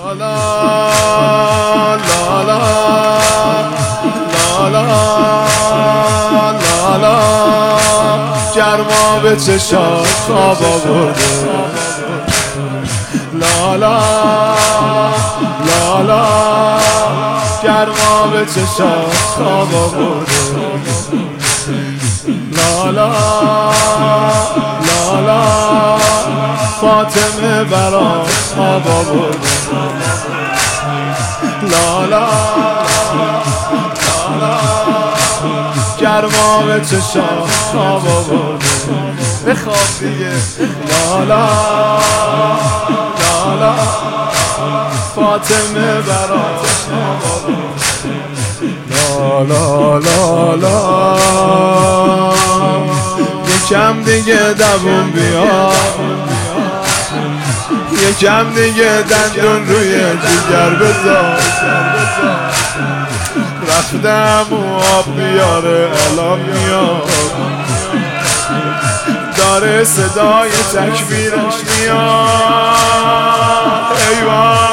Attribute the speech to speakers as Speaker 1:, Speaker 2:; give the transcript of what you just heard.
Speaker 1: لا لا لا لا لا لا گرما به چشات خواب آورده لا لا لا لا گرما به چشات خواب آورده لا لا لا لا فاطمه برات خواب آورده لا لا لا لا گرما به چشات خواب آورده بخواب دیگه لا لا لا لا فاطمه برات خواب آورده لا لا لا لا یکم دیگه دووم بیا یکم دیگه دندون روی جگر بذار رفتم و آب بیاره الان میاد داره صدای تکبیرش میاد ایوان